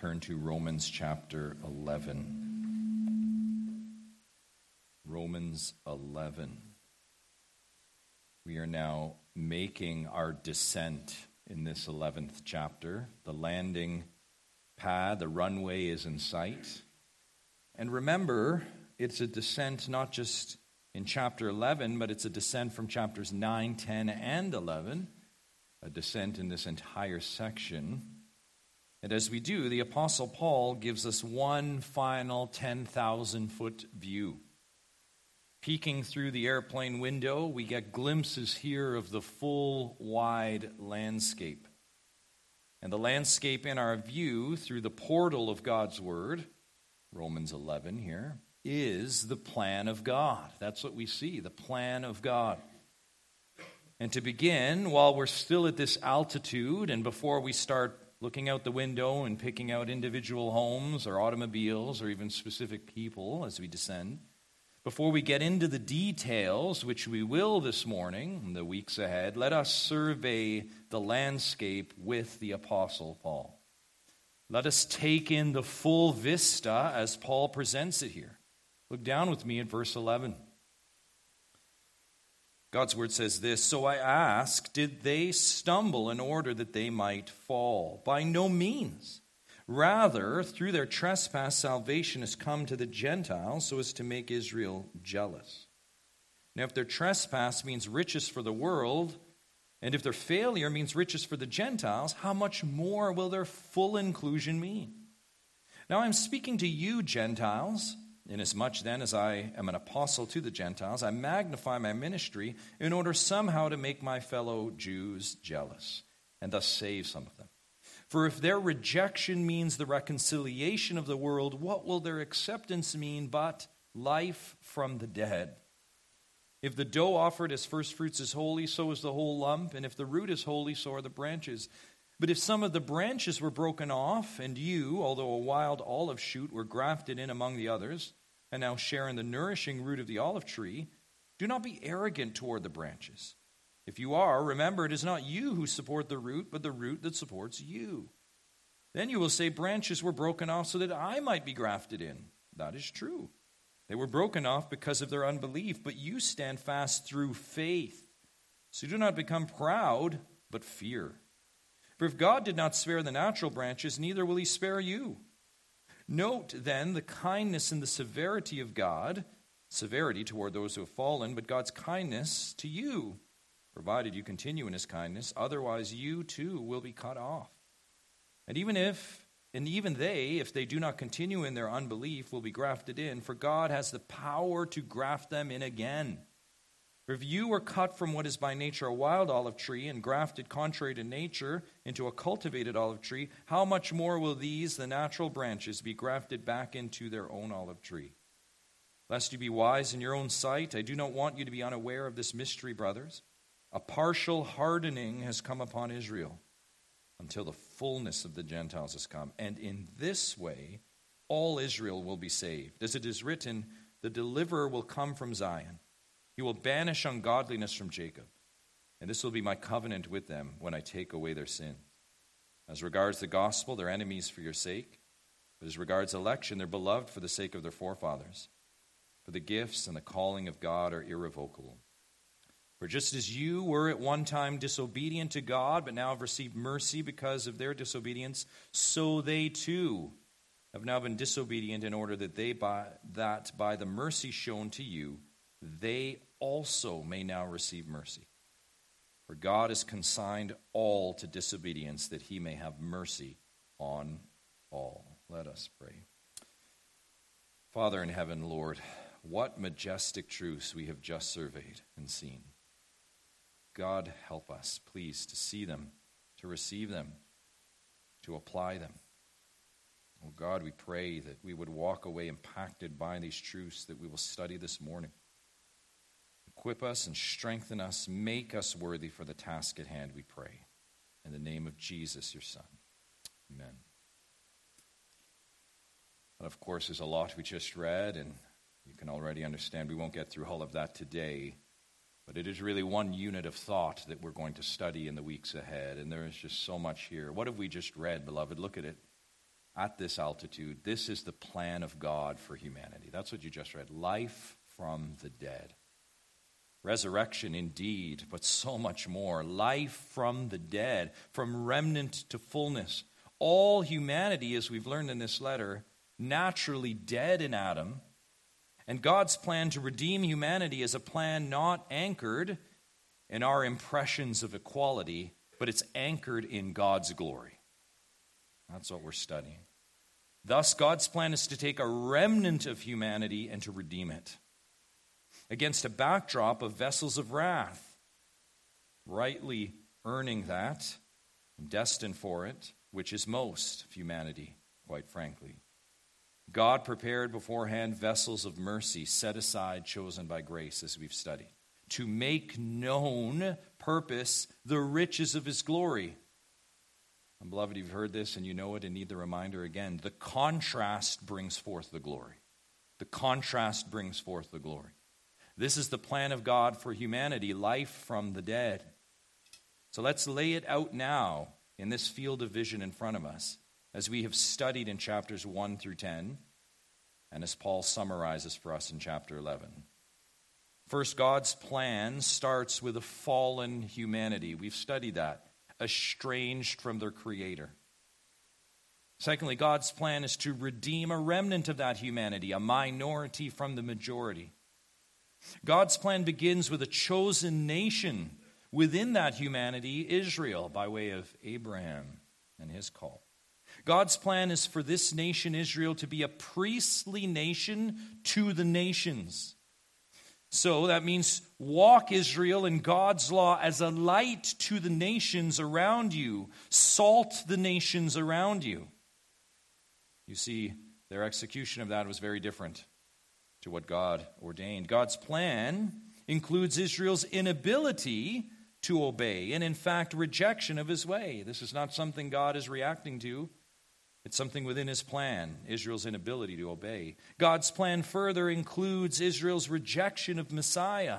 turn to Romans chapter 11. Romans 11. We are now making our descent in this 11th chapter. The landing pad, the runway is in sight. And remember, it's a descent not just in chapter 11, but it's a descent from chapters 9, 10, and 11. A descent in this entire section. And as we do, the Apostle Paul gives us one final 10,000-foot view. Peeking through the airplane window, we get glimpses here of the full, wide landscape. And the landscape in our view through the portal of God's Word, Romans 11 here, is the plan of God. That's what we see, the plan of God. And to begin, while we're still at this altitude and before we start looking out the window and picking out individual homes or automobiles or even specific people as we descend, before we get into the details, which we will this morning in the weeks ahead, let us survey the landscape with the Apostle Paul. Let us take in the full vista as Paul presents it here. Look down with me at verse 11. God's word says this, "So I ask, did they stumble in order that they might fall? By no means. Rather, through their trespass, salvation has come to the Gentiles so as to make Israel jealous. Now, if their trespass means riches for the world, and if their failure means riches for the Gentiles, how much more will their full inclusion mean? Now, I'm speaking to you, Gentiles. Inasmuch then as I am an apostle to the Gentiles, I magnify my ministry in order somehow to make my fellow Jews jealous, and thus save some of them. For if their rejection means the reconciliation of the world, what will their acceptance mean but life from the dead? If the dough offered as first fruits is holy, so is the whole lump, and if the root is holy, so are the branches. But if some of the branches were broken off, and you, although a wild olive shoot, were grafted in among the others, and now share in the nourishing root of the olive tree, do not be arrogant toward the branches. If you are, remember it is not you who support the root, but the root that supports you. Then you will say, branches were broken off so that I might be grafted in. That is true. They were broken off because of their unbelief, but you stand fast through faith. So do not become proud, but fear. For if God did not spare the natural branches, neither will he spare you. Note then the kindness and the severity of God, severity toward those who have fallen, but God's kindness to you, provided you continue in his kindness, otherwise you too will be cut off. And even they, if they do not continue in their unbelief, will be grafted in, for God has the power to graft them in again. For if you were cut from what is by nature a wild olive tree and grafted contrary to nature into a cultivated olive tree, how much more will these, the natural branches, be grafted back into their own olive tree? Lest you be wise in your own sight, I do not want you to be unaware of this mystery, brothers. A partial hardening has come upon Israel until the fullness of the Gentiles has come. And in this way, all Israel will be saved. As it is written, the deliverer will come from Zion. He will banish ungodliness from Jacob, and this will be my covenant with them when I take away their sin. As regards the gospel, they're enemies for your sake, but as regards election, they're beloved for the sake of their forefathers. For the gifts and the calling of God are irrevocable. For just as you were at one time disobedient to God, but now have received mercy because of their disobedience, so they too have now been disobedient in order that by the mercy shown to you, they also may now receive mercy. For God has consigned all to disobedience that he may have mercy on all. Let us pray. Father in heaven, Lord, what majestic truths we have just surveyed and seen. God, help us, please, to see them, to receive them, to apply them. Oh God, we pray that we would walk away impacted by these truths that we will study this morning. Equip us and strengthen us. Make us worthy for the task at hand, we pray. In the name of Jesus, your Son. Amen. And of course, there's a lot we just read, and you can already understand we won't get through all of that today. But it is really one unit of thought that we're going to study in the weeks ahead, and there is just so much here. What have we just read, beloved? Look at it. at this altitude, this is the plan of God for humanity. That's what you just read. Life from the dead. Resurrection indeed, but so much more. Life from the dead, from remnant to fullness. All humanity, as we've learned in this letter, naturally dead in Adam. And God's plan to redeem humanity is a plan not anchored in our impressions of equality, but it's anchored in God's glory. That's what we're studying. Thus, God's plan is to take a remnant of humanity and to redeem it against a backdrop of vessels of wrath, rightly earning that, and destined for it, which is most of humanity, quite frankly. God prepared beforehand vessels of mercy, set aside, chosen by grace, as we've studied, to make known, purpose, the riches of his glory. And beloved, you've heard this and you know it and need the reminder again. The contrast brings forth the glory. The contrast brings forth the glory. This is the plan of God for humanity, life from the dead. So let's lay it out now in this field of vision in front of us, as we have studied in chapters 1 through 10, and as Paul summarizes for us in chapter 11. First, God's plan starts with a fallen humanity. We've studied that. Estranged from their Creator. Secondly, God's plan is to redeem a remnant of that humanity, a minority from the majority. God's plan begins with a chosen nation within that humanity, Israel, by way of Abraham and his call. God's plan is for this nation, Israel, to be a priestly nation to the nations. So that means walk, Israel, in God's law as a light to the nations around you. Salt the nations around you. You see, their execution of that was very different to what God ordained. God's plan includes Israel's inability to obey and, in fact, rejection of his way. This is not something God is reacting to. It's something within his plan, Israel's inability to obey. God's plan further includes Israel's rejection of Messiah.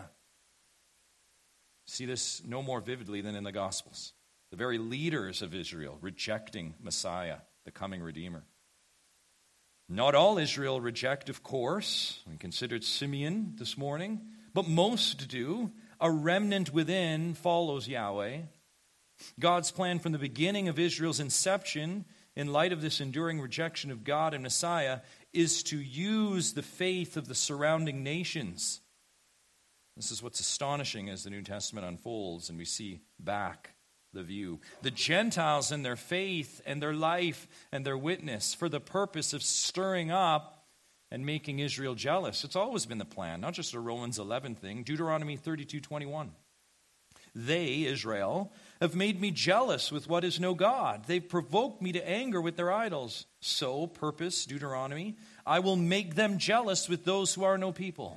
See this no more vividly than in the Gospels. The very leaders of Israel rejecting Messiah, the coming Redeemer. Not all Israel reject, of course. We considered Simeon this morning, but most do. A remnant within follows Yahweh. God's plan from the beginning of Israel's inception, in light of this enduring rejection of God and Messiah, is to use the faith of the surrounding nations. This is what's astonishing as the New Testament unfolds and we see back the view. The Gentiles in their faith and their life and their witness for the purpose of stirring up and making Israel jealous. It's always been the plan, not just a Romans 11 thing. Deuteronomy 32:21. They, Israel, have made me jealous with what is no God. They've provoked me to anger with their idols. So, purpose, Deuteronomy, I will make them jealous with those who are no people.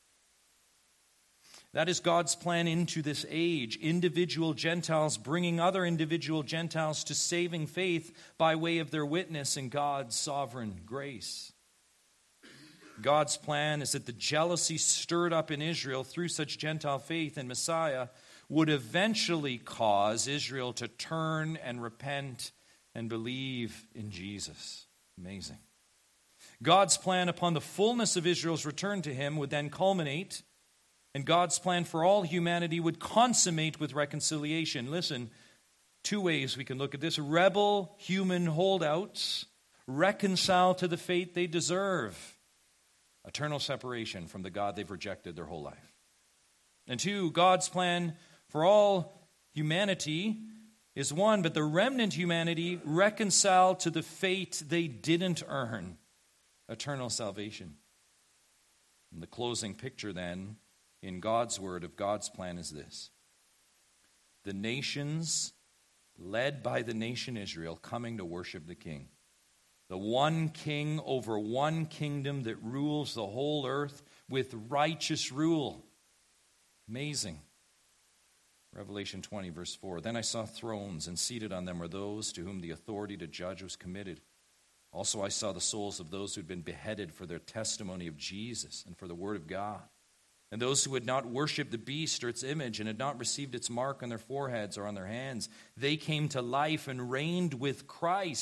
That is God's plan into this age. Individual Gentiles bringing other individual Gentiles to saving faith by way of their witness in God's sovereign grace. God's plan is that the jealousy stirred up in Israel through such Gentile faith in Messiah would eventually cause Israel to turn and repent and believe in Jesus. Amazing. God's plan upon the fullness of Israel's return to him would then culminate, and God's plan for all humanity would consummate with reconciliation. Listen, two ways we can look at this. Rebel human holdouts reconcile to the fate they deserve. Eternal separation from the God they've rejected their whole life. And two, God's plan for all humanity is one, but the remnant humanity reconciled to the fate they didn't earn, eternal salvation. And the closing picture then, in God's word of God's plan is this. The nations, led by the nation Israel, coming to worship the King. The one king over one kingdom that rules the whole earth with righteous rule. Amazing. Revelation 20, verse 4. Then I saw thrones, and seated on them were those to whom the authority to judge was committed. Also I saw the souls of those who had been beheaded for their testimony of Jesus and for the word of God. And those who had not worshipped the beast or its image and had not received its mark on their foreheads or on their hands, they came to life and reigned with Christ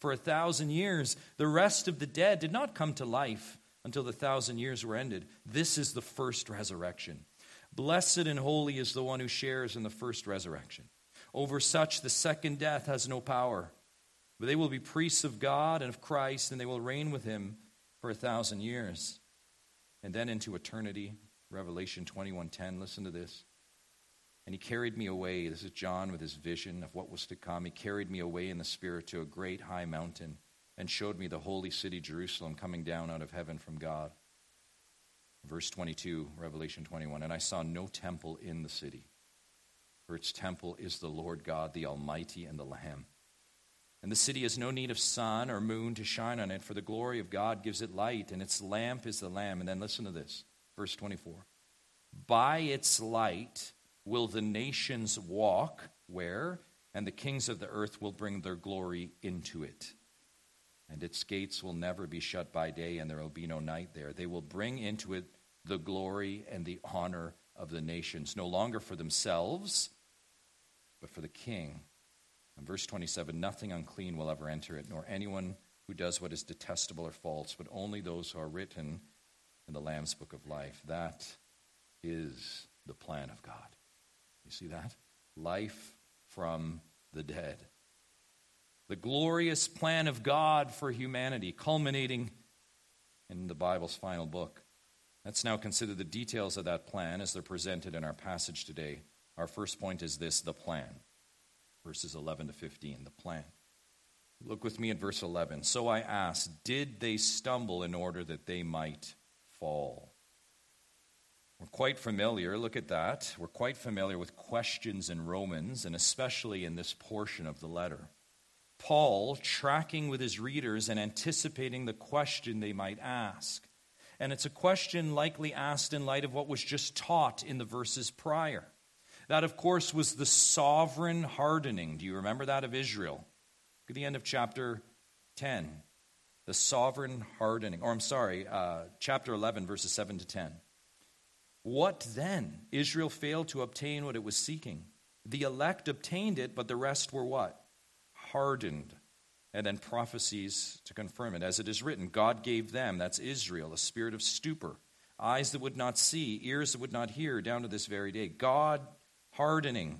for 1,000 years. The rest of the dead did not come to life until the 1,000 years were ended. This is the first resurrection. Blessed and holy is the one who shares in the first resurrection. Over such the second death has no power. But they will be priests of God and of Christ, and they will reign with him for 1,000 years. And then into eternity, Revelation 21:10, listen to this. And he carried me away, this is John with his vision of what was to come. He carried me away in the Spirit to a great high mountain and showed me the holy city Jerusalem coming down out of heaven from God. Verse 22, Revelation 21, and I saw no temple in the city, for its temple is the Lord God, the Almighty, and the Lamb. And the city has no need of sun or moon to shine on it, for the glory of God gives it light, and its lamp is the Lamb. And then listen to this, verse 24. By its light will the nations walk, where? And the kings of the earth will bring their glory into it. And its gates will never be shut by day, and there will be no night there. They will bring into it the glory and the honor of the nations, no longer for themselves, but for the King. And verse 27, nothing unclean will ever enter it, nor anyone who does what is detestable or false, but only those who are written in the Lamb's book of life. That is the plan of God. You see that? Life from the dead. The glorious plan of God for humanity, culminating in the Bible's final book. Let's now consider the details of that plan as they're presented in our passage today. Our first point is this, the plan. Verses 11 to 15, the plan. Look with me at verse 11. So I asked, did they stumble in order that they might fall? We're quite familiar, look at that. We're quite familiar with questions in Romans, and especially in this portion of the letter. Paul tracking with his readers and anticipating the question they might ask. And it's a question likely asked in light of what was just taught in the verses prior. That, of course, was the sovereign hardening. Do you remember that of Israel? Look at the end of chapter 10. The sovereign hardening. Chapter 11, verses 7 to 10. What then? Israel failed to obtain what it was seeking. The elect obtained it, but the rest were what? Hardened. And then prophecies to confirm it. As it is written, God gave them, that's Israel, a spirit of stupor, eyes that would not see, ears that would not hear, down to this very day. God hardening.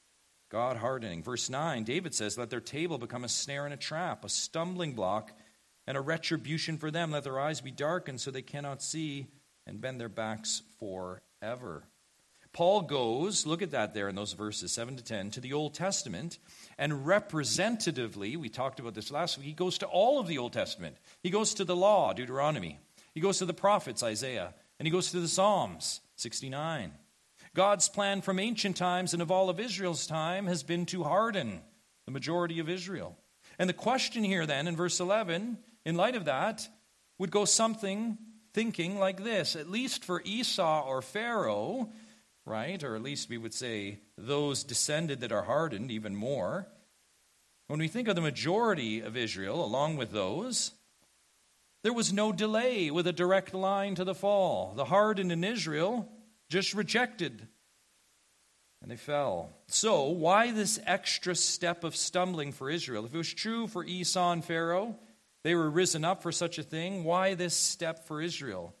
Verse 9, David says, let their table become a snare and a trap, a stumbling block and a retribution for them. Let their eyes be darkened so they cannot see and bend their backs forever. Paul goes, look at that there in those verses 7 to 10, to the Old Testament, and representatively, we talked about this last week, he goes to all of the Old Testament. He goes to the law, Deuteronomy. He goes to the prophets, Isaiah. And he goes to the Psalms, 69. God's plan from ancient times and of all of Israel's time has been to harden the majority of Israel. And the question here then in verse 11, in light of that, would go something thinking like this. At least for Esau or Pharaoh, right? Or at least we would say those descended that are hardened even more. When we think of the majority of Israel, along with those, there was no delay with a direct line to the fall. The hardened in Israel just rejected, and they fell. So why this extra step of stumbling for Israel? If it was true for Esau and Pharaoh, they were risen up for such a thing, why this step for Israel?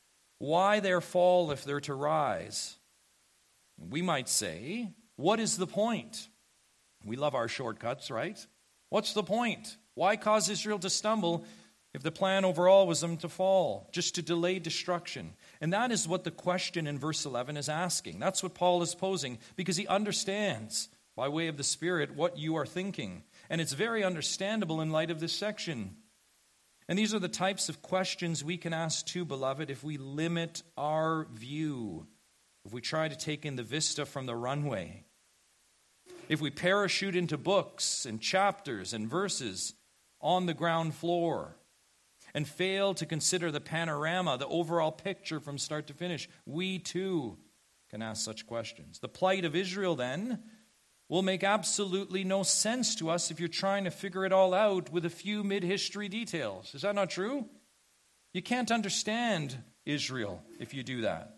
Why their fall if they're to rise? We might say, what is the point? We love our shortcuts, right? What's the point? Why cause Israel to stumble if the plan overall was them to fall, just to delay destruction? And that is what the question in verse 11 is asking. That's what Paul is posing, because he understands, by way of the Spirit, what you are thinking. And it's very understandable in light of this section. And these are the types of questions we can ask too, beloved, if we limit our view. If we try to take in the vista from the runway, if we parachute into books and chapters and verses on the ground floor and fail to consider the panorama, the overall picture from start to finish, we too can ask such questions. The plight of Israel then will make absolutely no sense to us if you're trying to figure it all out with a few mid-history details. Is that not true? You can't understand Israel if you do that.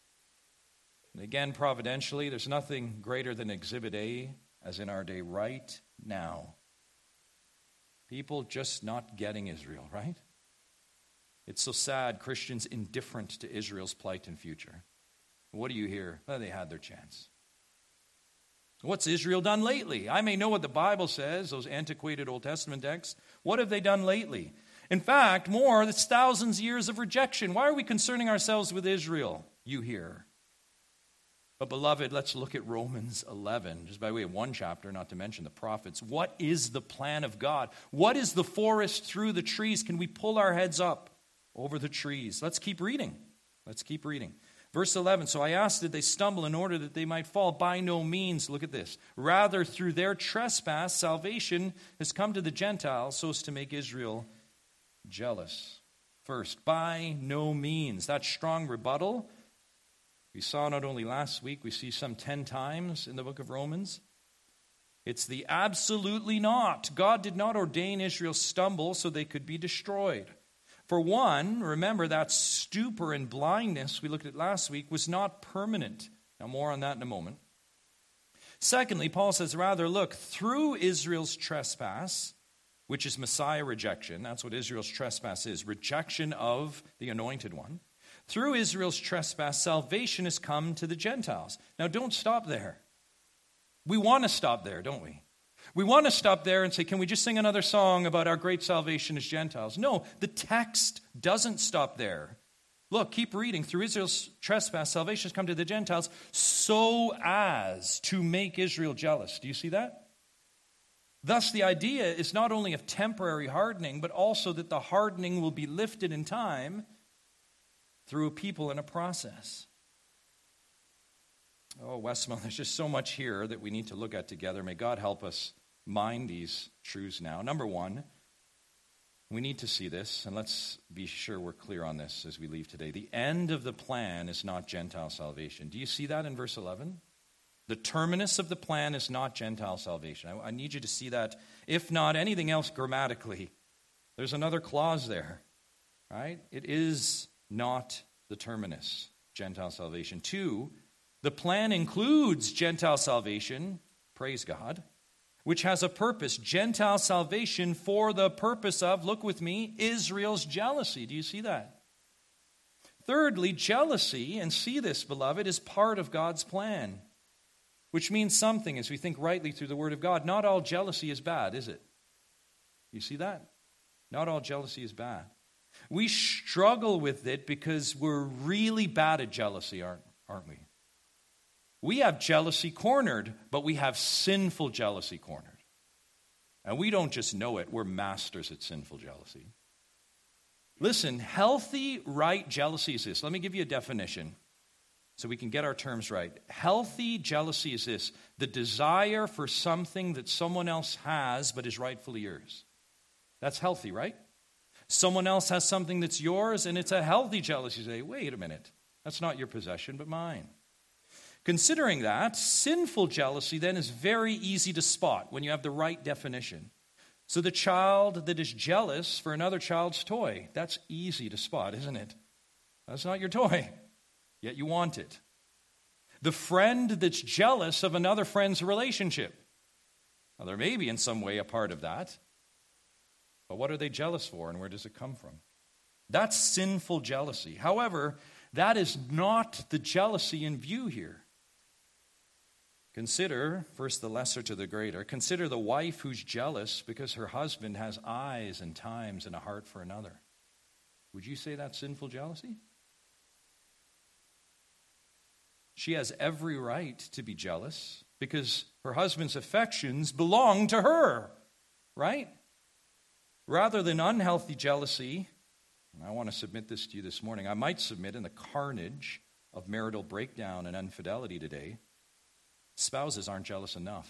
And again, providentially, there's nothing greater than Exhibit A, as in our day right now. People just not getting Israel, right? It's so sad, Christians indifferent to Israel's plight and future. What do you hear? Well, they had their chance. What's Israel done lately? I may know what the Bible says, those antiquated Old Testament texts. What have they done lately? In fact, more, it's thousands of years of rejection. Why are we concerning ourselves with Israel? You hear. But beloved, let's look at Romans 11, just by way of one chapter, not to mention the prophets. What is the plan of God? What is the forest through the trees? Can we pull our heads up over the trees? Let's keep reading. Let's keep reading. Verse 11, so I asked, did they stumble in order that they might fall? By no means. Look at this. Rather, through their trespass, salvation has come to the Gentiles so as to make Israel jealous. First, by no means. That strong rebuttal we saw not only last week, we see some 10 times in the book of Romans. It's the absolutely not. God did not ordain Israel stumble so they could be destroyed. For one, remember that stupor and blindness we looked at last week was not permanent. Now more on that in a moment. Secondly, Paul says, rather, look, through Israel's trespass, which is Messiah rejection, that's what Israel's trespass is, rejection of the Anointed One. Through Israel's trespass, salvation has come to the Gentiles. Now don't stop there. We want to stop there, don't we? We want to stop there and say, can we just sing another song about our great salvation as Gentiles? No, the text doesn't stop there. Look, keep reading. Through Israel's trespass, salvation has come to the Gentiles so as to make Israel jealous. Do you see that? Thus, the idea is not only of temporary hardening, but also that the hardening will be lifted in time through a people in a process. Oh, Westmount, there's just so much here that we need to look at together. May God help us mind these truths now. Number one, we need to see this, and let's be sure we're clear on this as we leave today. The end of the plan is not Gentile salvation. Do you see that in verse 11? The terminus of the plan is not Gentile salvation. I need you to see that, if not anything else grammatically. There's another clause there, right? It is not the terminus, Gentile salvation. Two, the plan includes Gentile salvation, praise God, which has a purpose, Gentile salvation for the purpose of, look with me, Israel's jealousy. Do you see that? Thirdly, jealousy, and see this, beloved, is part of God's plan, which means something as we think rightly through the Word of God. Not all jealousy is bad, is it? You see that? Not all jealousy is bad. We struggle with it because we're really bad at jealousy, aren't we? We have jealousy cornered, but we have sinful jealousy cornered. And we don't just know it, we're masters at sinful jealousy. Listen, healthy, right jealousy is this. Let me give you a definition so we can get our terms right. Healthy jealousy is this: the desire for something that someone else has but is rightfully yours. That's healthy, right? Someone else has something that's yours, and it's a healthy jealousy. You say, wait a minute, that's not your possession, but mine. Considering that, sinful jealousy then is very easy to spot when you have the right definition. So the child that is jealous for another child's toy, that's easy to spot, isn't it? That's not your toy, yet you want it. The friend that's jealous of another friend's relationship. Now, there may be in some way a part of that. But what are they jealous for, and where does it come from? That's sinful jealousy. However, that is not the jealousy in view here. Consider, first the lesser to the greater, consider the wife who's jealous because her husband has eyes and times and a heart for another. Would you say that's sinful jealousy? She has every right to be jealous because her husband's affections belong to her, right? Rather than unhealthy jealousy, and I want to submit this to you this morning, I might submit in the carnage of marital breakdown and infidelity today, spouses aren't jealous enough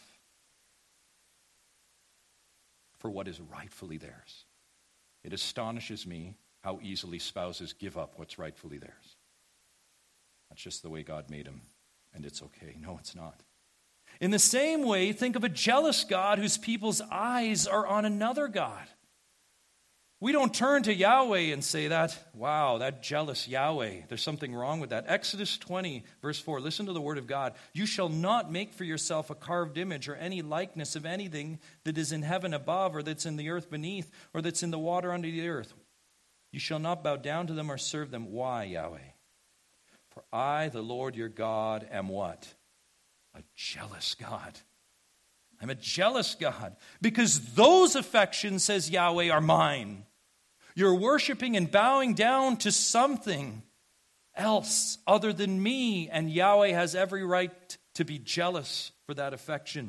for what is rightfully theirs. It astonishes me how easily spouses give up what's rightfully theirs. That's just the way God made them, and it's okay. No, it's not. In the same way, think of a jealous God whose people's eyes are on another God. We don't turn to Yahweh and say that, wow, that jealous Yahweh, there's something wrong with that. Exodus 20, verse 4, listen to the word of God. You shall not make for yourself a carved image or any likeness of anything that is in heaven above or that's in the earth beneath or that's in the water under the earth. You shall not bow down to them or serve them. Why, Yahweh? For I, the Lord your God, am what? A jealous God. I'm a jealous God, because those affections, says Yahweh, are mine. You're worshiping and bowing down to something else other than me, and Yahweh has every right to be jealous for that affection.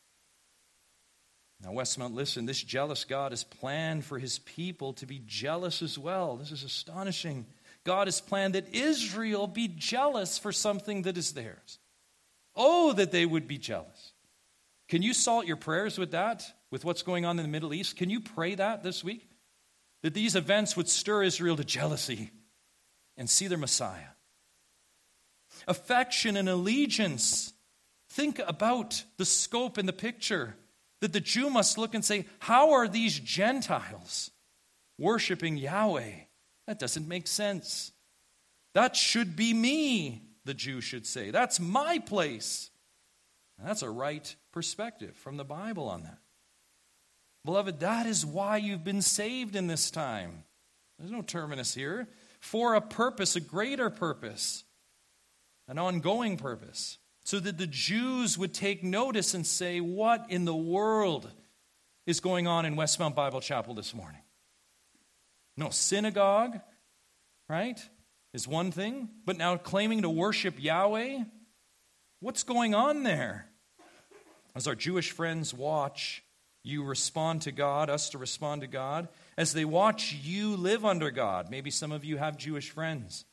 Now, Westmount, listen, this jealous God has planned for his people to be jealous as well. This is astonishing. God has planned that Israel be jealous for something that is theirs. Oh, that they would be jealous. Can you salt your prayers with that, with what's going on in the Middle East? Can you pray that this week? That these events would stir Israel to jealousy and see their Messiah. Affection and allegiance. Think about the scope and the picture that the Jew must look and say, how are these Gentiles worshiping Yahweh? That doesn't make sense. That should be me, the Jew should say. That's my place. And that's a right perspective from the Bible on that. Beloved, that is why you've been saved in this time. There's no terminus here. For a purpose, a greater purpose, an ongoing purpose. So that the Jews would take notice and say, what in the world is going on in Westmount Bible Chapel this morning? No, synagogue, right, is one thing. But now claiming to worship Yahweh, what's going on there? As our Jewish friends watch you respond to God, us to respond to God, as they watch you live under God, maybe some of you have Jewish friends.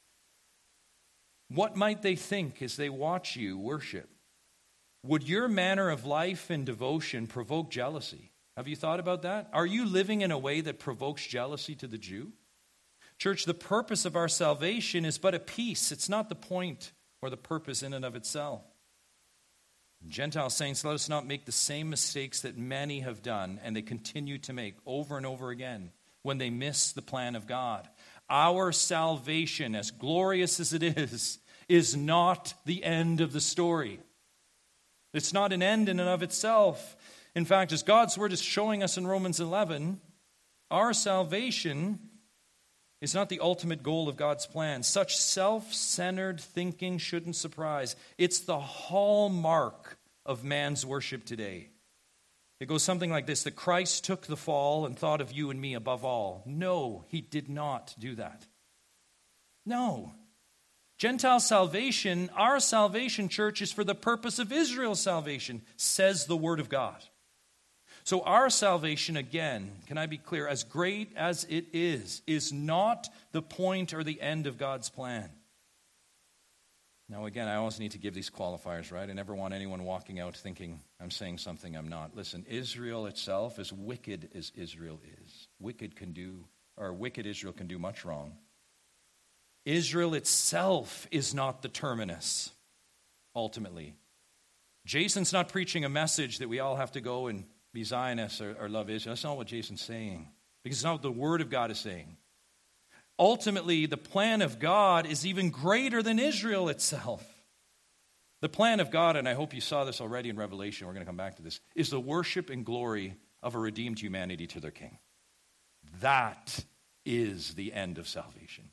What might they think as they watch you worship? Would your manner of life and devotion provoke jealousy? Have you thought about that? Are you living in a way that provokes jealousy to the Jew? Church, the purpose of our salvation is but a piece. It's not the point or the purpose in and of itself. Gentile saints, let us not make the same mistakes that many have done and they continue to make over and over again when they miss the plan of God. Our salvation, as glorious as it is not the end of the story. It's not an end in and of itself. In fact, as God's word is showing us in Romans 11, our salvation is not the ultimate goal of God's plan. Such self-centered thinking shouldn't surprise. It's the hallmark of man's worship today. It goes something like this, that Christ took the fall and thought of you and me above all. No, he did not do that. No. Gentile salvation, our salvation, church, is for the purpose of Israel's salvation, says the Word of God. So our salvation, again, can I be clear, as great as it is not the point or the end of God's plan. Now, again, I always need to give these qualifiers, right? I never want anyone walking out thinking I'm saying something I'm not. Listen, Israel itself, as wicked as Israel is, wicked Israel can do much wrong. Israel itself is not the terminus, ultimately. Jason's not preaching a message that we all have to go and be Zionists or love Israel. That's not what Jason's saying. Because it's not what the Word of God is saying. Ultimately, the plan of God is even greater than Israel itself. The plan of God, and I hope you saw this already in Revelation, we're going to come back to this, is the worship and glory of a redeemed humanity to their King. That is the end of salvation.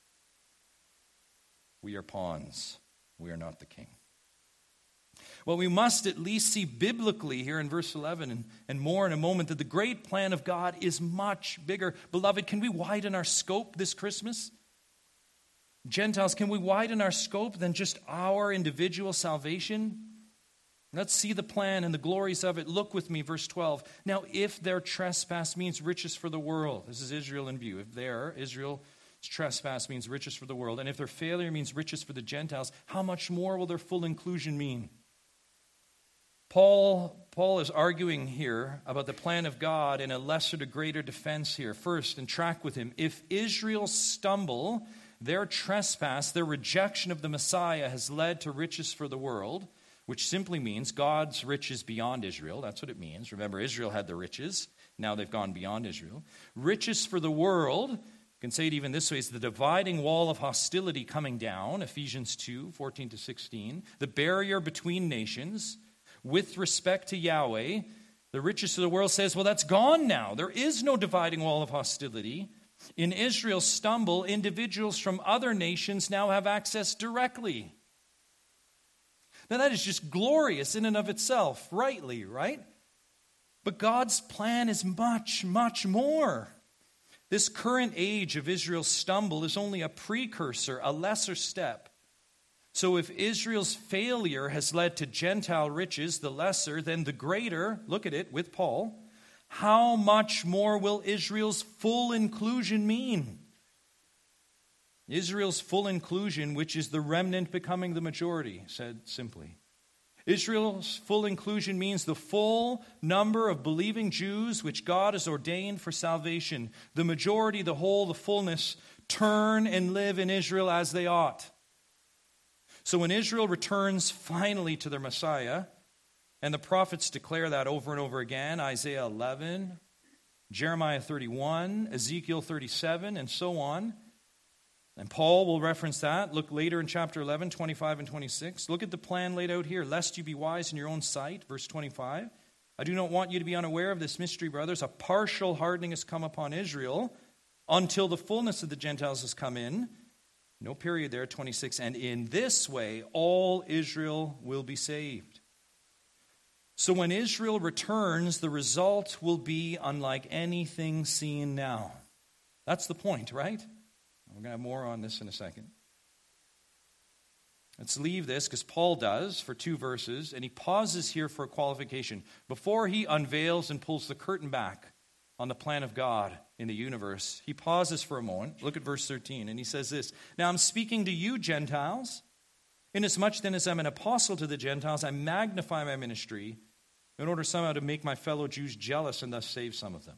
We are pawns. We are not the King. Well, we must at least see biblically here in verse 11 and more in a moment that the great plan of God is much bigger. Beloved, can we widen our scope this Christmas? Gentiles, can we widen our scope than just our individual salvation? Let's see the plan and the glories of it. Look with me, verse 12. Now, if their trespass means riches for the world, this is Israel in view. If Israel's trespass means riches for the world, and if their failure means riches for the Gentiles, how much more will their full inclusion mean? Paul is arguing here about the plan of God in a lesser to greater defense here. First, and track with him, if Israel stumble, their trespass, their rejection of the Messiah has led to riches for the world, which simply means God's riches beyond Israel. That's what it means. Remember, Israel had the riches. Now they've gone beyond Israel. Riches for the world, you can say it even this way, is the dividing wall of hostility coming down, Ephesians 2:14-16. The barrier between nations with respect to Yahweh. The riches of the world says, well, that's gone now. There is no dividing wall of hostility. In Israel's stumble, individuals from other nations now have access directly. Now that is just glorious in and of itself, rightly, right? But God's plan is much, much more. This current age of Israel's stumble is only a precursor, a lesser step. So if Israel's failure has led to Gentile riches, the lesser, then the greater, look at it with Paul, how much more will Israel's full inclusion mean? Israel's full inclusion, which is the remnant becoming the majority, said simply. Israel's full inclusion means the full number of believing Jews which God has ordained for salvation. The majority, the whole, the fullness, turn and live in Israel as they ought. So when Israel returns finally to their Messiah, and the prophets declare that over and over again, Isaiah 11, Jeremiah 31, Ezekiel 37, and so on. And Paul will reference that. Look later in chapter 11, 25 and 26. Look at the plan laid out here. Lest you be wise in your own sight, verse 25. I do not want you to be unaware of this mystery, brothers. A partial hardening has come upon Israel until the fullness of the Gentiles has come in. No period there, 26. And in this way, all Israel will be saved. So when Israel returns, the result will be unlike anything seen now. That's the point, right? We're going to have more on this in a second. Let's leave this, because Paul does, for 2 verses, and he pauses here for a qualification. Before he unveils and pulls the curtain back on the plan of God in the universe, he pauses for a moment. Look at verse 13, and he says this, Now I'm speaking to you, Gentiles. Inasmuch then as I'm an apostle to the Gentiles, I magnify my ministry in order somehow to make my fellow Jews jealous and thus save some of them.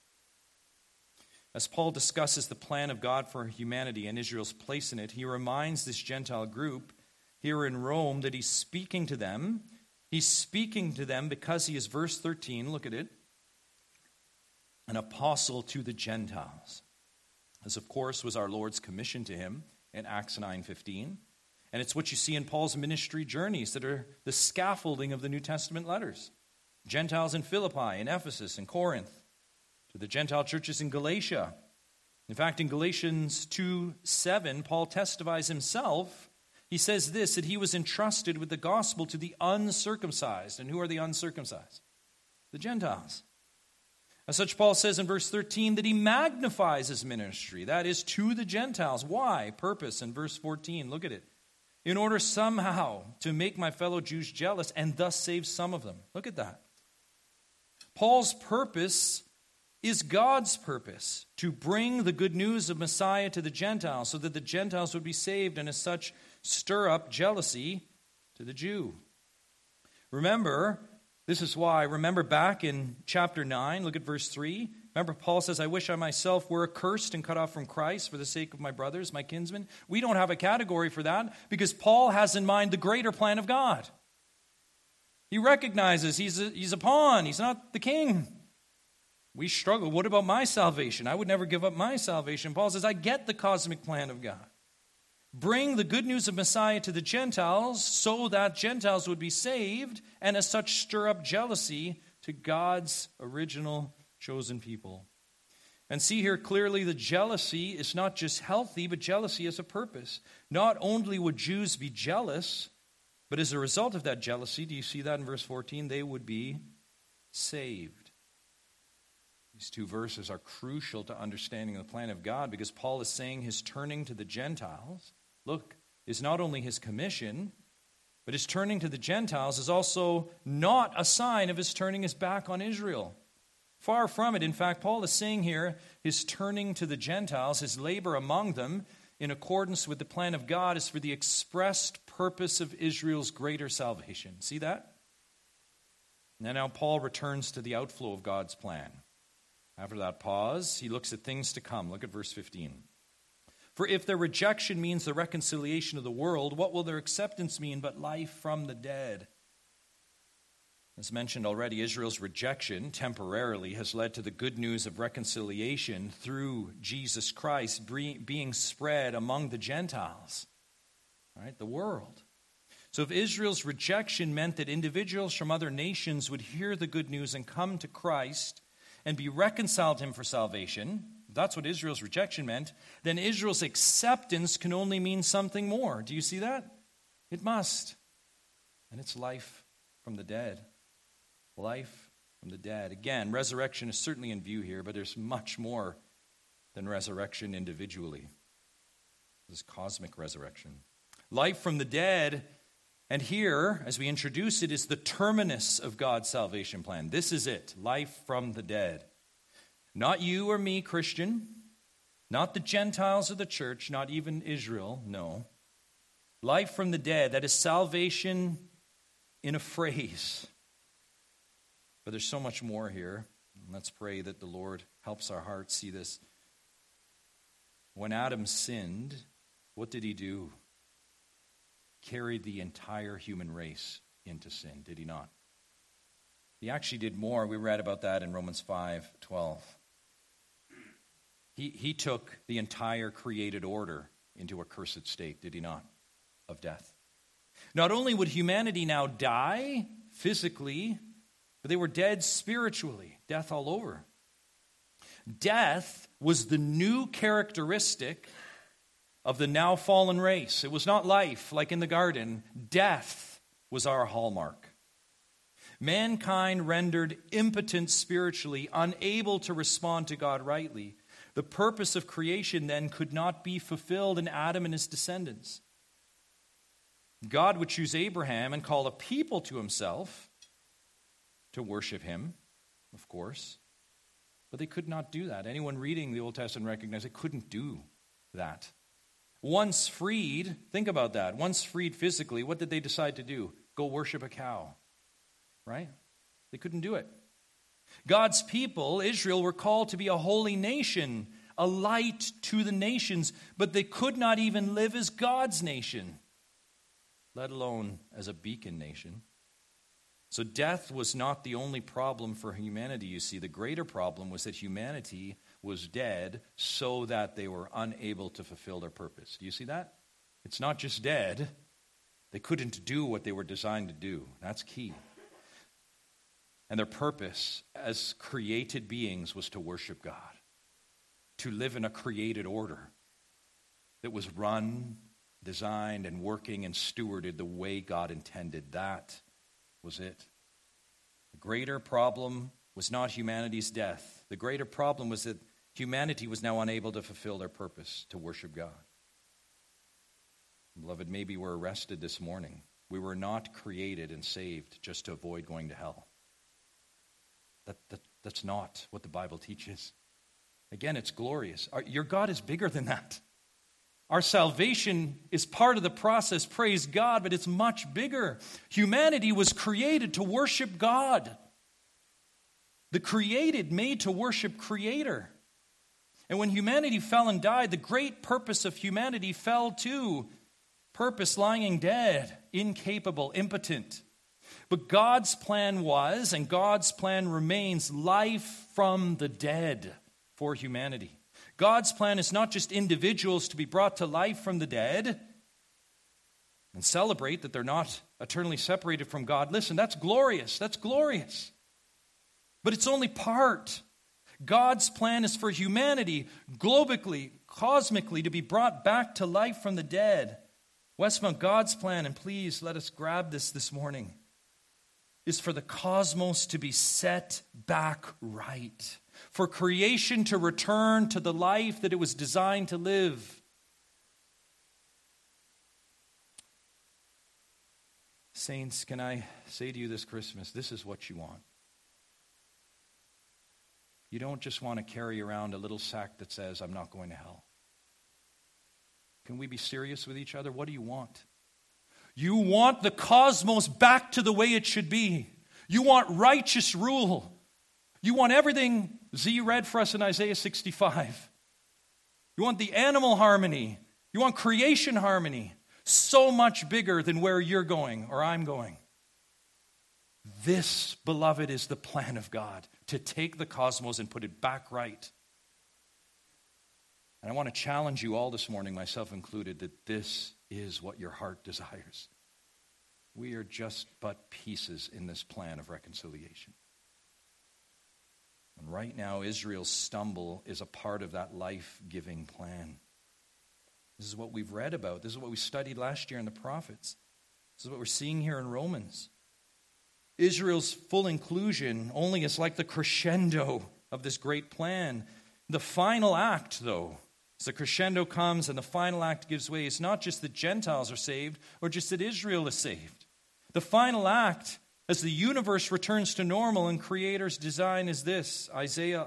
As Paul discusses the plan of God for humanity and Israel's place in it, he reminds this Gentile group here in Rome that he's speaking to them. He's speaking to them because he is, verse 13, look at it, an apostle to the Gentiles. This, of course, was our Lord's commission to him in Acts 9:15. And it's what you see in Paul's ministry journeys that are the scaffolding of the New Testament letters. Gentiles in Philippi, in Ephesus, in Corinth, to the Gentile churches in Galatia. In fact, in Galatians 2:7, Paul testifies himself. He says this, that he was entrusted with the gospel to the uncircumcised. And who are the uncircumcised? The Gentiles. As such, Paul says in verse 13 that he magnifies his ministry. That is, to the Gentiles. Why? Purpose. In verse 14, look at it. In order somehow to make my fellow Jews jealous and thus save some of them. Look at that. Paul's purpose is God's purpose, to bring the good news of Messiah to the Gentiles so that the Gentiles would be saved and as such stir up jealousy to the Jew. Remember, this is why, remember back in chapter 9, look at verse 3. Remember, Paul says, I wish I myself were accursed and cut off from Christ for the sake of my brothers, my kinsmen. We don't have a category for that because Paul has in mind the greater plan of God. He recognizes he's a pawn. He's not the king. We struggle. What about my salvation? I would never give up my salvation. Paul says, I get the cosmic plan of God. Bring the good news of Messiah to the Gentiles so that Gentiles would be saved and as such stir up jealousy to God's original chosen people. And see here clearly the jealousy is not just healthy, but jealousy has a purpose. Not only would Jews be jealous, but as a result of that jealousy, do you see that in verse 14? They would be saved. These 2 verses are crucial to understanding the plan of God because Paul is saying his turning to the Gentiles, look, is not only his commission, but his turning to the Gentiles is also not a sign of his turning his back on Israel. Far from it. In fact, Paul is saying here his turning to the Gentiles, his labor among them, in accordance with the plan of God, is for the expressed purpose of Israel's greater salvation. See that? And now Paul returns to the outflow of God's plan. After that pause, he looks at things to come. Look at verse 15. For if their rejection means the reconciliation of the world, what will their acceptance mean but life from the dead? As mentioned already, Israel's rejection temporarily has led to the good news of reconciliation through Jesus Christ being spread among the Gentiles, right? The world. So if Israel's rejection meant that individuals from other nations would hear the good news and come to Christ and be reconciled to him for salvation, if that's what Israel's rejection meant, then Israel's acceptance can only mean something more. Do you see that? It must. And it's life from the dead. Life from the dead. Again, resurrection is certainly in view here, but there's much more than resurrection individually. This is cosmic resurrection. Life from the dead, and here, as we introduce it, is the terminus of God's salvation plan. This is it, life from the dead. Not you or me, Christian, not the Gentiles of the church, not even Israel, no. Life from the dead, that is salvation in a phrase. But there's so much more here. Let's pray that the Lord helps our hearts see this. When Adam sinned, what did he do? Carried the entire human race into sin, did he not? He actually did more. We read about that in Romans 5:12. He took the entire created order into a cursed state, did he not? Of death. Not only would humanity now die physically, but they were dead spiritually, death all over. Death was the new characteristic of the now fallen race. It was not life like in the garden. Death was our hallmark. Mankind rendered impotent spiritually, unable to respond to God rightly. The purpose of creation then could not be fulfilled in Adam and his descendants. God would choose Abraham and call a people to himself to worship him, of course. But they could not do that. Anyone reading the Old Testament recognized they couldn't do that. Once freed, think about that. Once freed physically, what did they decide to do? Go worship a cow, right? They couldn't do it. God's people, Israel, were called to be a holy nation, a light to the nations, but they could not even live as God's nation, let alone as a beacon nation. So death was not the only problem for humanity, you see. The greater problem was that humanity was dead so that they were unable to fulfill their purpose. Do you see that? It's not just dead. They couldn't do what they were designed to do. That's key. And their purpose as created beings was to worship God, to live in a created order that was run, designed, and working and stewarded the way God intended. That was it. The greater problem was not humanity's death. The greater problem was that humanity was now unable to fulfill their purpose to worship God. Beloved, maybe we're arrested this morning. We were not created and saved just to avoid going to hell. That's not what the Bible teaches. Again, it's glorious. Your God is bigger than that. Our salvation is part of the process, praise God, but it's much bigger. Humanity was created to worship God. The created made to worship Creator. And when humanity fell and died, the great purpose of humanity fell too. Purpose lying dead, incapable, impotent. But God's plan was, and God's plan remains, life from the dead for humanity. God's plan is not just individuals to be brought to life from the dead and celebrate that they're not eternally separated from God. Listen, that's glorious. That's glorious. But it's only part. God's plan is for humanity, globally, cosmically, to be brought back to life from the dead. Westmount, God's plan, and please let us grab this morning, is for the cosmos to be set back right. For creation to return to the life that it was designed to live. Saints, can I say to you this Christmas, this is what you want. You don't just want to carry around a little sack that says, I'm not going to hell. Can we be serious with each other? What do you want? You want the cosmos back to the way it should be. You want righteous rule. You want everything Z read for us in Isaiah 65. You want the animal harmony. You want creation harmony. So much bigger than where you're going or I'm going. This, beloved, is the plan of God, to take the cosmos and put it back right. And I want to challenge you all this morning, myself included, that this is what your heart desires. We are just but pieces in this plan of reconciliation. And right now, Israel's stumble is a part of that life-giving plan. This is what we've read about. This is what we studied last year in the prophets. This is what we're seeing here in Romans. Israel's full inclusion only is like the crescendo of this great plan. The final act, though, as the crescendo comes and the final act gives way, it's not just that Gentiles are saved or just that Israel is saved. The final act, as the universe returns to normal and Creator's design, is this. Isaiah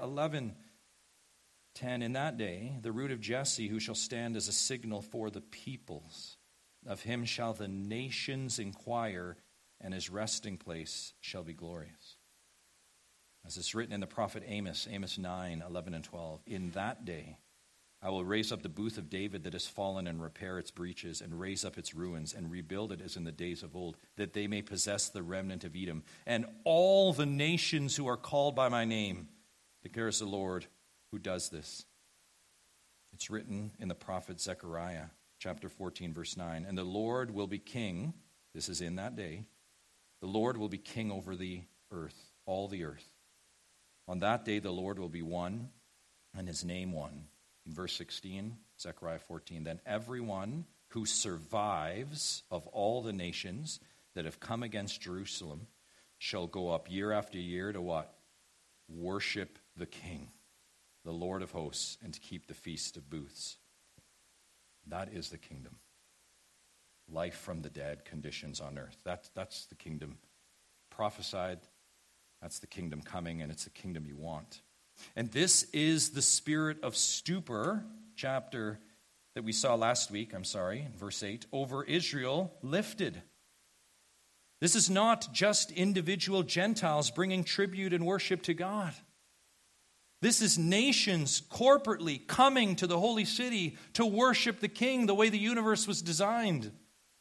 11:10, in that day, the root of Jesse, who shall stand as a signal for the peoples, of him shall the nations inquire, and his resting place shall be glorious. As it's written in the prophet Amos 9:11 and 12, in that day I will raise up the booth of David that has fallen and repair its breaches and raise up its ruins and rebuild it as in the days of old, that they may possess the remnant of Edom and all the nations who are called by my name, declares the Lord who does this. It's written in the prophet Zechariah chapter 14 verse 9, and the Lord will be king, this is in that day, the Lord will be king over the earth, all the earth. On that day the Lord will be one, and his name one. In verse 16, Zechariah 14, then everyone who survives of all the nations that have come against Jerusalem shall go up year after year to what? Worship the King, the Lord of hosts, and to keep the feast of booths. That is the kingdom. Life from the dead conditions on earth. That's the kingdom prophesied. That's the kingdom coming, and it's the kingdom you want. And this is the spirit of stupor, chapter that we saw last week, verse 8, over Israel lifted. This is not just individual Gentiles bringing tribute and worship to God. This is nations corporately coming to the holy city to worship the King the way the universe was designed.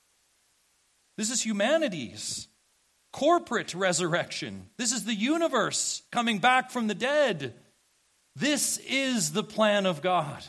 This is humanity's corporate resurrection. This is the universe coming back from the dead. This is the plan of God.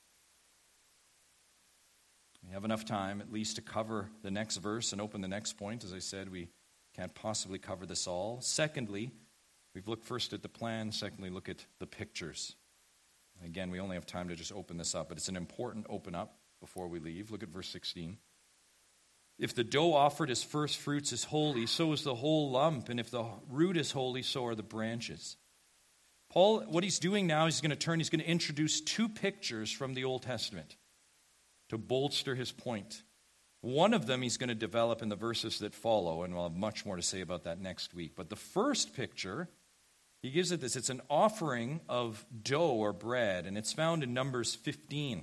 We have enough time at least to cover the next verse and open the next point. As I said, we can't possibly cover this all. Secondly, we've looked first at the plan. Secondly, look at the pictures. And again, we only have time to just open this up, but it's an important open up before we leave. Look at verse 16. If the dough offered as first fruits is holy, so is the whole lump. And if the root is holy, so are the branches. Paul, what he's doing now, he's going to introduce two pictures from the Old Testament to bolster his point. One of them he's going to develop in the verses that follow, and we'll have much more to say about that next week. But the first picture, he gives it this. It's an offering of dough or bread, and it's found in Numbers 15,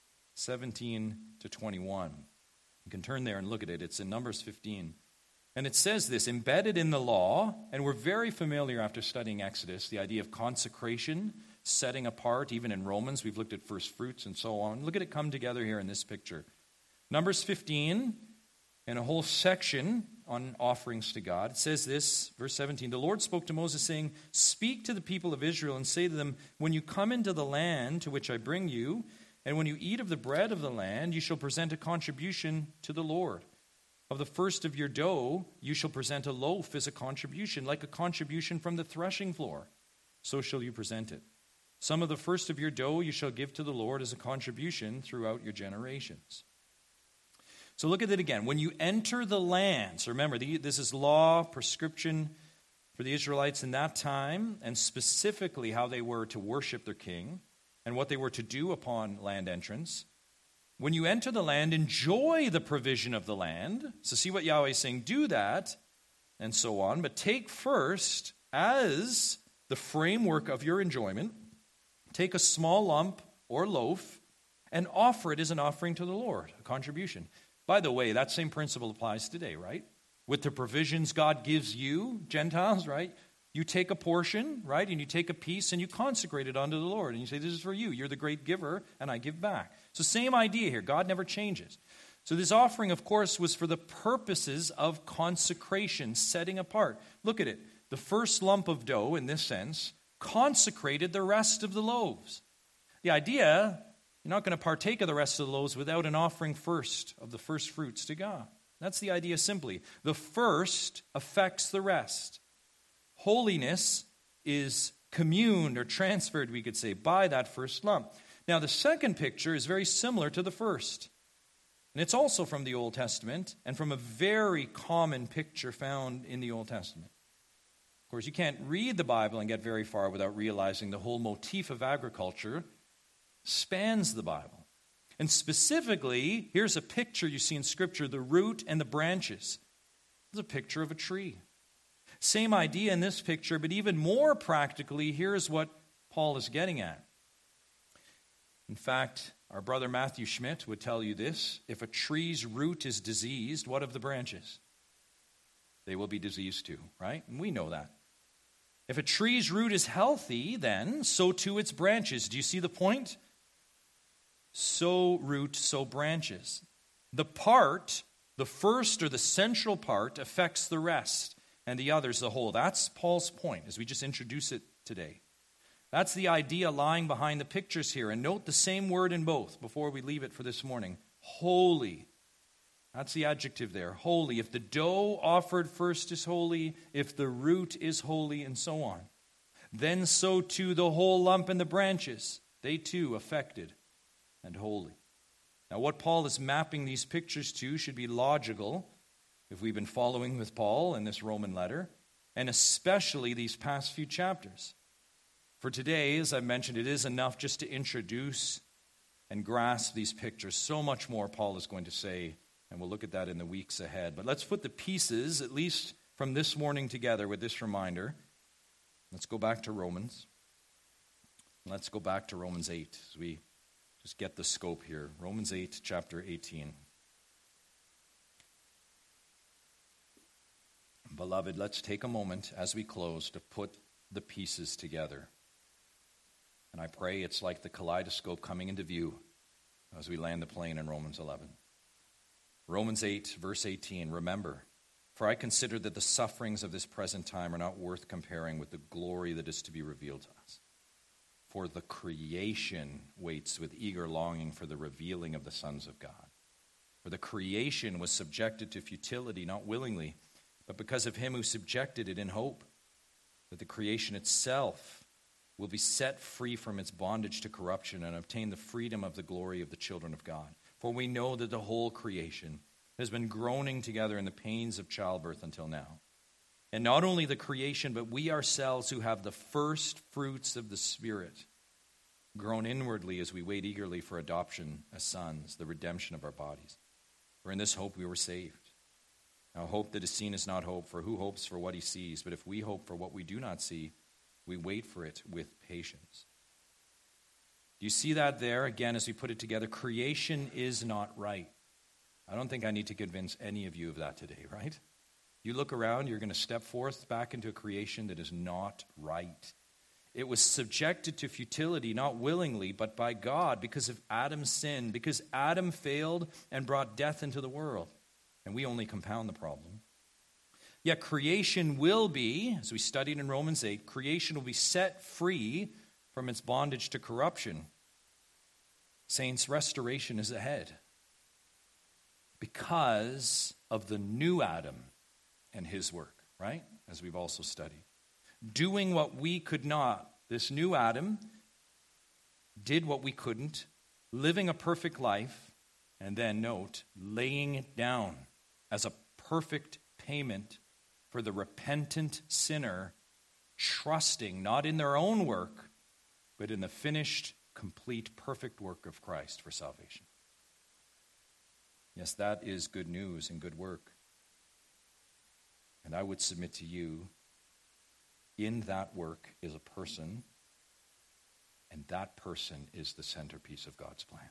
17 to 21. You can turn there and look at it. It's in Numbers 15. And it says this, embedded in the law, and we're very familiar after studying Exodus, the idea of consecration, setting apart. Even in Romans, we've looked at first fruits and so on. Look at it come together here in this picture. Numbers 15, and a whole section on offerings to God. It says this, verse 17, the Lord spoke to Moses, saying, speak to the people of Israel and say to them, when you come into the land to which I bring you, and when you eat of the bread of the land, you shall present a contribution to the Lord. Of the first of your dough, you shall present a loaf as a contribution, like a contribution from the threshing floor. So shall you present it. Some of the first of your dough you shall give to the Lord as a contribution throughout your generations. So look at it again. When you enter the land, so remember, this is law, prescription for the Israelites in that time, and specifically how they were to worship their king and what they were to do upon land entrance. When you enter the land, enjoy the provision of the land. So see what Yahweh is saying, do that, and so on. But take first, as the framework of your enjoyment, take a small lump or loaf and offer it as an offering to the Lord, a contribution. By the way, that same principle applies today, right? With the provisions God gives you, Gentiles, right? You take a portion, right? And you take a piece and you consecrate it unto the Lord. And you say, this is for you. You're the great giver, and I give back. So same idea here. God never changes. So this offering, of course, was for the purposes of consecration, setting apart. Look at it. The first lump of dough, in this sense, consecrated the rest of the loaves. The idea, you're not going to partake of the rest of the loaves without an offering first of the first fruits to God. That's the idea simply. The first affects the rest. Holiness is communed or transferred, we could say, by that first lump. Now, the second picture is very similar to the first. And it's also from the Old Testament and from a very common picture found in the Old Testament. Of course, you can't read the Bible and get very far without realizing the whole motif of agriculture spans the Bible. And specifically, here's a picture you see in Scripture, the root and the branches. It's a picture of a tree. Same idea in this picture, but even more practically, here's what Paul is getting at. In fact, our brother Matthew Schmidt would tell you this: if a tree's root is diseased, what of the branches? They will be diseased too, right? And we know that. If a tree's root is healthy, then so too its branches. Do you see the point? So root, so branches. The first or the central part affects the rest, and the others the whole. That's Paul's point as we just introduce it today. That's the idea lying behind the pictures here. And note the same word in both before we leave it for this morning. Holy. That's the adjective there. Holy. If the dough offered first is holy, if the root is holy, and so on, then so too the whole lump and the branches, they too affected and holy. Now what Paul is mapping these pictures to should be logical if we've been following with Paul in this Roman letter, and especially these past few chapters. For today, as I mentioned, it is enough just to introduce and grasp these pictures. So much more Paul is going to say, and we'll look at that in the weeks ahead. But let's put the pieces, at least from this morning, together with this reminder. Let's go back to Romans. Let's go back to Romans 8 as we just get the scope here. Romans 8, chapter 18. Beloved, let's take a moment as we close to put the pieces together. And I pray it's like the kaleidoscope coming into view as we land the plane in Romans 11. Romans 8, verse 18, remember, for I consider that the sufferings of this present time are not worth comparing with the glory that is to be revealed to us. For the creation waits with eager longing for the revealing of the sons of God. For the creation was subjected to futility, not willingly, but because of him who subjected it in hope, that the creation itself will be set free from its bondage to corruption and obtain the freedom of the glory of the children of God. For we know that the whole creation has been groaning together in the pains of childbirth until now. And not only the creation, but we ourselves who have the first fruits of the Spirit groan inwardly as we wait eagerly for adoption as sons, the redemption of our bodies. For in this hope we were saved. Now hope that is seen is not hope, for who hopes for what he sees? But if we hope for what we do not see, we wait for it with patience. Do you see that there? Again, as we put it together, creation is not right. I don't think I need to convince any of you of that today, right? You look around, you're going to step forth back into a creation that is not right. It was subjected to futility, not willingly, but by God because of Adam's sin, because Adam failed and brought death into the world. And we only compound the problem. Yet creation will be, as we studied in Romans 8, creation will be set free from its bondage to corruption. Saints, restoration is ahead because of the new Adam and his work, right? As we've also studied. Doing what we could not. This new Adam did what we couldn't, living a perfect life, and then, note, laying it down as a perfect payment for the repentant sinner, trusting not in their own work, but in the finished, complete, perfect work of Christ for salvation. Yes, that is good news and good work. And I would submit to you, in that work is a person, and that person is the centerpiece of God's plan.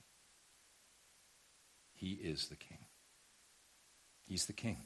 He is the King. He's the King.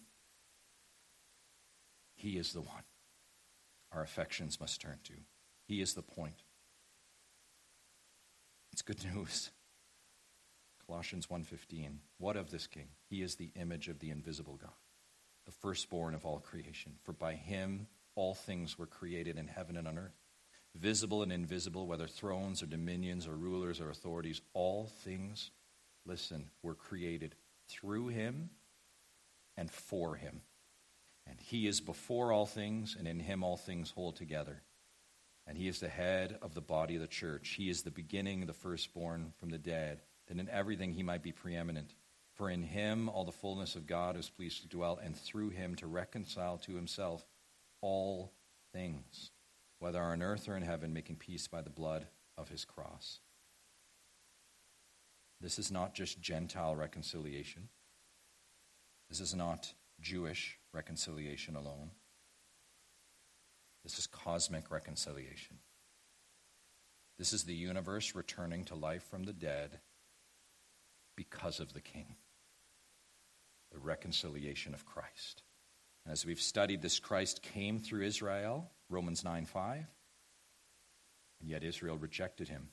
He is the one our affections must turn to. He is the point. It's good news. Colossians 1:15. What of this king? He is the image of the invisible God, the firstborn of all creation. For by him all things were created in heaven and on earth, visible and invisible, whether thrones or dominions or rulers or authorities. All things, listen, were created through him and for him. And he is before all things, and in him all things hold together. And he is the head of the body of the church. He is the beginning, the firstborn from the dead, that in everything he might be preeminent. For in him all the fullness of God is pleased to dwell, and through him to reconcile to himself all things, whether on earth or in heaven, making peace by the blood of his cross. This is not just Gentile reconciliation. This is not Jewish reconciliation alone. This is cosmic reconciliation. This is the universe returning to life from the dead because of the King. The reconciliation of Christ. And as we've studied this, Christ came through Israel, Romans 9:5, and yet Israel rejected him.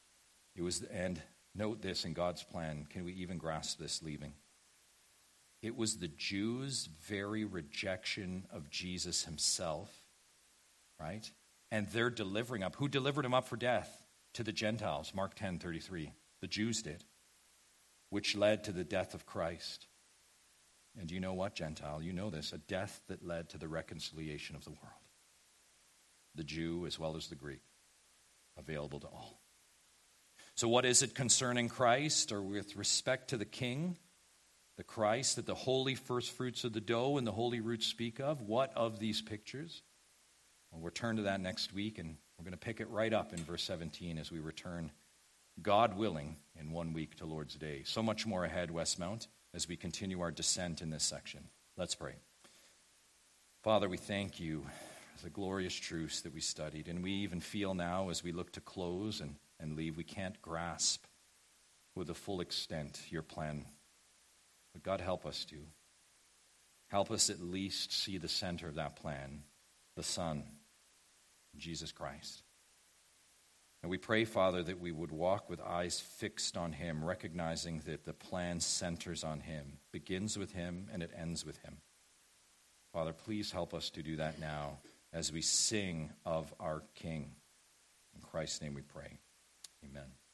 And note this in God's plan, can we even grasp this leaving? It was the Jews' very rejection of Jesus himself, right? And they're delivering up. Who delivered him up for death? To the Gentiles, Mark 10:33. The Jews did, which led to the death of Christ. And you know what, Gentile? You know this, a death that led to the reconciliation of the world. The Jew as well as the Greek, available to all. So what is it concerning Christ, or with respect to the King, the Christ that the holy first fruits of the dough and the holy roots speak of? What of these pictures? Well, we'll return to that next week, and we're going to pick it right up in verse 17 as we return, God willing, in 1 week to Lord's Day. So much more ahead, Westmount, as we continue our descent in this section. Let's pray. Father, we thank you for the glorious truths that we studied, and we even feel now as we look to close and leave, we can't grasp with the full extent your plan. But God, help us to. Help us at least see the center of that plan, the Son, Jesus Christ. And we pray, Father, that we would walk with eyes fixed on him, recognizing that the plan centers on him, begins with him, and it ends with him. Father, please help us to do that now as we sing of our King. In Christ's name we pray. Amen.